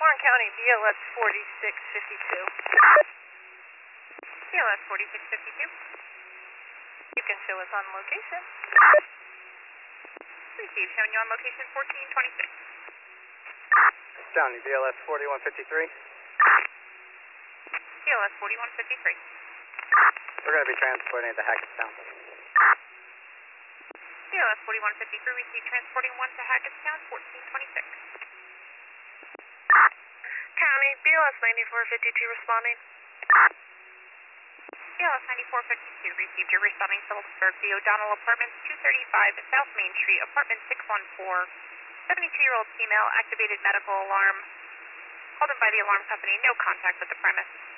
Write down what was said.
Warren County, BLS 4652. BLS 4652. You can show us on location. Received, showing you on location 1426. County, BLS 4153. BLS 4153. We're going to be transporting to Hackettstown. BLS 4153, received transporting 1 to Hackettstown, 1426. County, BLS 9452 responding. BLS 9452, received, you're responding to Phillipsburg, the O'Donnell Apartments, 235 South Main Street, apartment 614. 72-year-old female, activated medical alarm. Called in by the alarm company, no contact with the premise.